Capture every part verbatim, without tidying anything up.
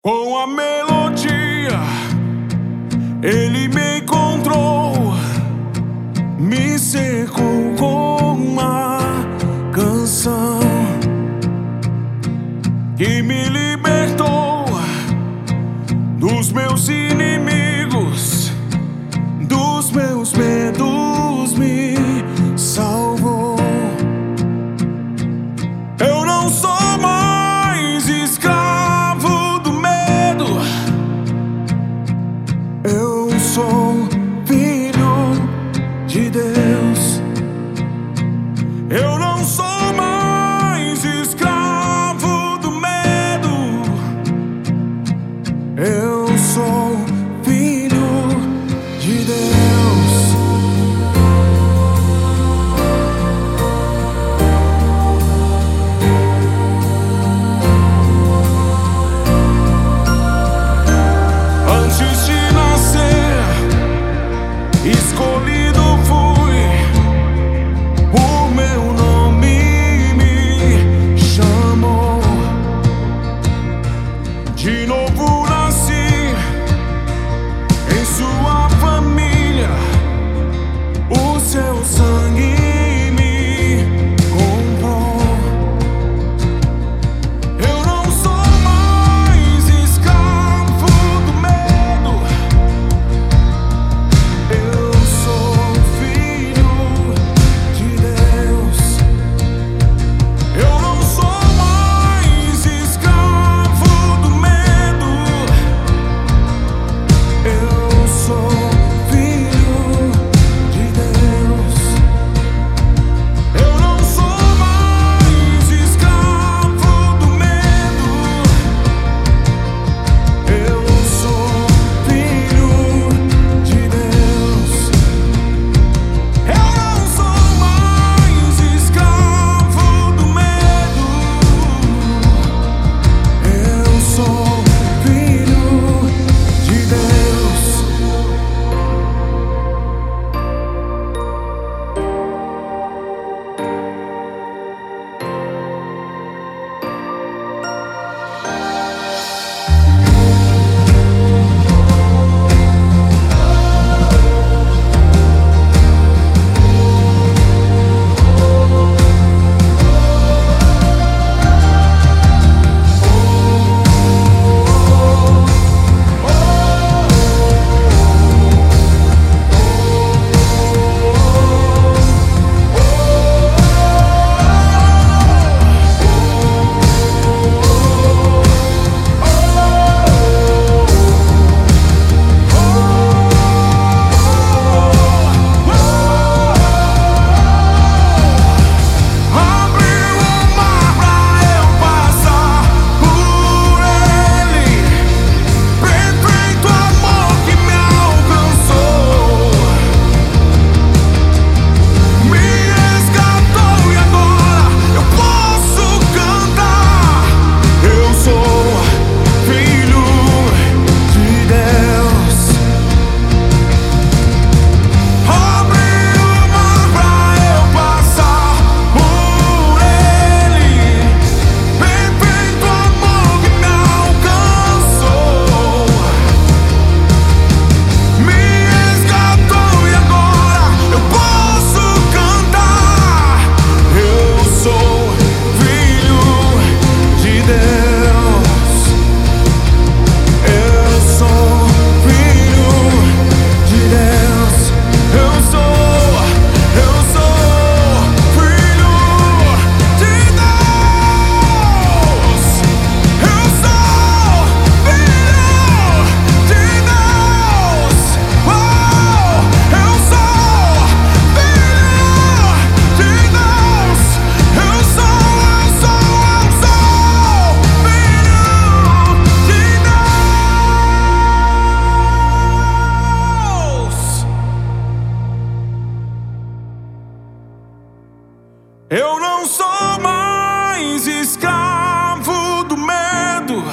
Com a melodia, ele me encontrou, me cercou com uma canção que me libertou dos meus inimigos, dos meus medos, me salvou. Eu não sou mais escravo do medo, eu sou filho de Deus. Eu não sou mais escravo do medo, eu sou filho de Deus. Antes de nascer, escolhido fui, o meu nome me chamou. De novo nasci em sua família, o seu sangue me comprou. Eu não sou mais escravo do medo, eu sou filho de Deus. Eu não sou mais escravo do medo, eu sou filho de Deus. Eu não sou mais escravo do medo, eu sou filho de Deus. Eu não sou mais escravo do medo, eu sou filho de Deus. Abriu o mar pra eu passar por ele, perfeito amor que me alcançou, me resgatou e agora eu posso cantar. Eu sou filho de Deus. Abriu o mar pra eu passar por ele, perfeito amor que me alcançou, me resgatou e agora eu posso cantar. Eu sou filho de Deus. Eu sou filho de Deus. Eu sou, eu sou filho de Deus. Eu sou filho de Deus. Oh, eu sou filho de Deus. Eu sou, eu sou, eu sou filho de Deus. Eu não sou mais escravo do medo,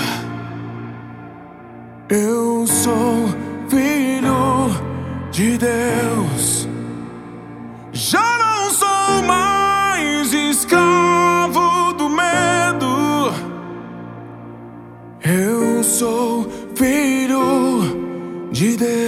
eu sou filho de Deus. Já não sou mais escravo do medo, eu sou filho de Deus.